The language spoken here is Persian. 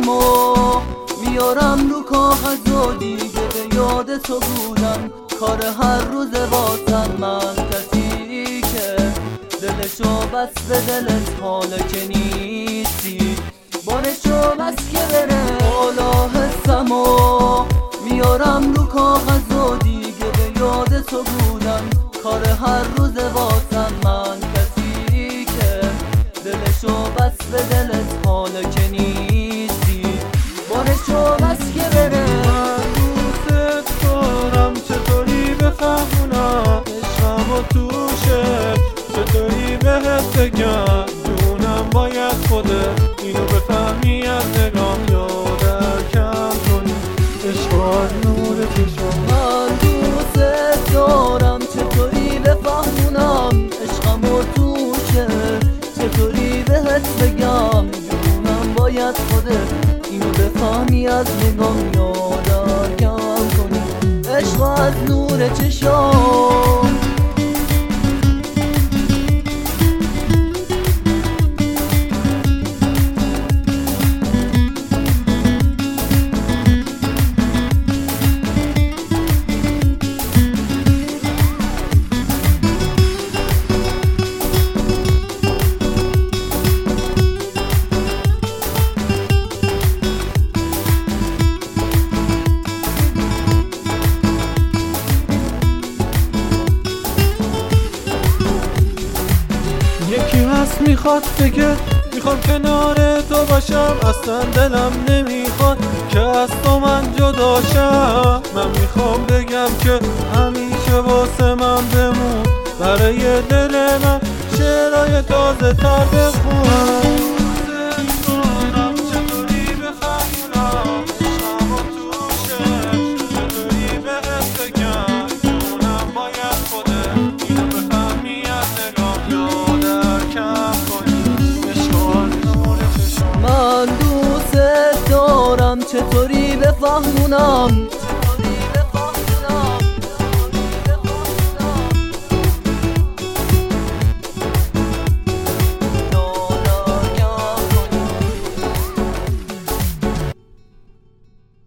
حسم و میارم رو کاغذ و دیگه به یاد تو بودم. کار هر روز واسم من کسی که دلشو بس به دلت حالا که نیستی، بارشو بس که بره بالا. حسم و میارم رو کاغذ و دیگه به یاد تو بودم. کار هر روز واسم من کسی که دلشو بس به دلت حالا که نیستی، بارشو بس که بره. من دوست دارم چطوری بفهمونم عشقم و توشه، چطوری بهت بگم جونم باید خودت اینو بفهمی از نگام یا درکم کنی عشق از نور چشم. من دوست دارم چطوری بفهمونم عشقم و توشه، چطوری بهت بگم جونم باید خودت اینو بفهمی از نگام یا درکم کنی عشق از نور چشم. یکی هست میخواد بگه میخوام کنار تو باشم، اصلا دلم نمیخواد که از تو من جداشم. من میخوام بگم که همیشه واسه من بمون، برای دل من شعرهای تازه تر بخون. من دوست دارم چطوری بفهمونم